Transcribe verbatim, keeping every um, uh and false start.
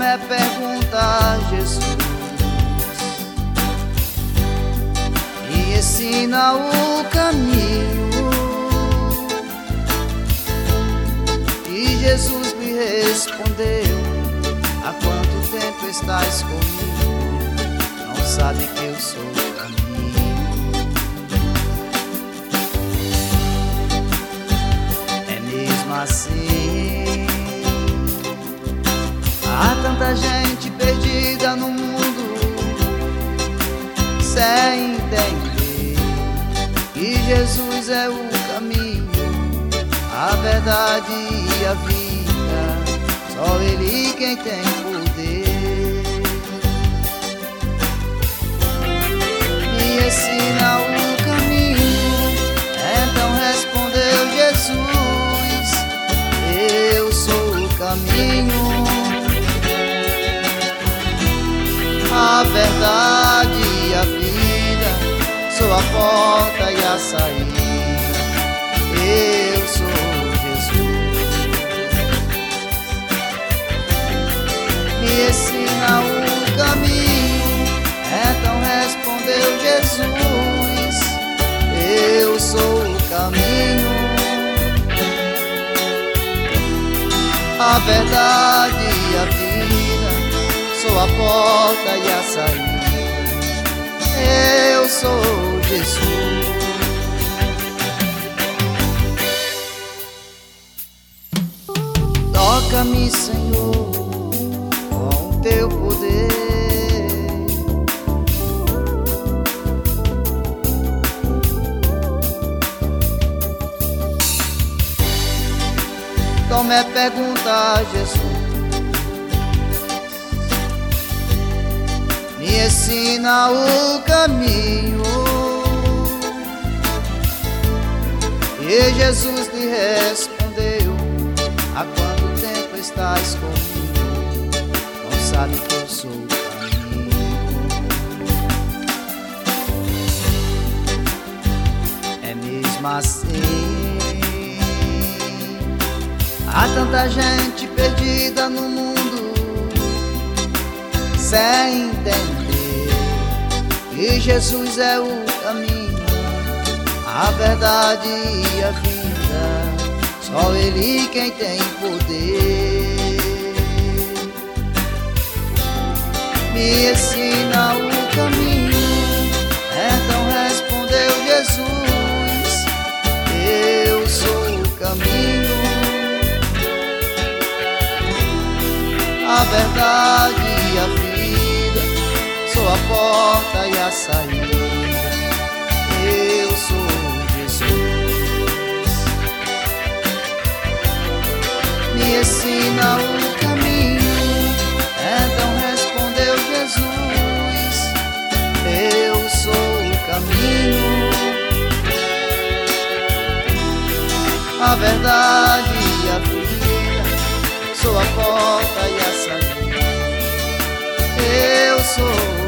Tomé pergunta a Jesus e ensina o caminho. E Jesus lhe respondeu: há quanto tempo estás comigo? Não sabe que eu sou o caminho. É mesmo assim. Há tanta gente perdida no mundo sem entender que Jesus é o caminho, a verdade e a vida. Só Ele quem tem poder. Me ensina o caminho. Então respondeu Jesus: eu sou o caminho, a verdade e a vida. Sou a porta e a saída. Eu sou Jesus. Me ensina o caminho. Então respondeu Jesus: eu sou o caminho, a verdade e a vida. Sou a porta e a saída. Eu sou Jesus. Toca-me, Senhor, com o teu poder. Tomé pergunta a Jesus: me ensina o caminho. E Jesus lhe respondeu: há quanto tempo estás comigo? Não sabe que eu sou o caminho. É mesmo assim. Há tanta gente perdida no mundo sem entender que Jesus é o caminho, a verdade e a vida. Só Ele quem tem poder. Me ensina o caminho. Então respondeu Jesus: eu sou o caminho, a verdade e a vida. Sou a porta e a saída. Eu sou Jesus. Me ensina o caminho. Então respondeu Jesus: eu sou o caminho, a verdade e a vida. Sou a porta e a saída. Eu sou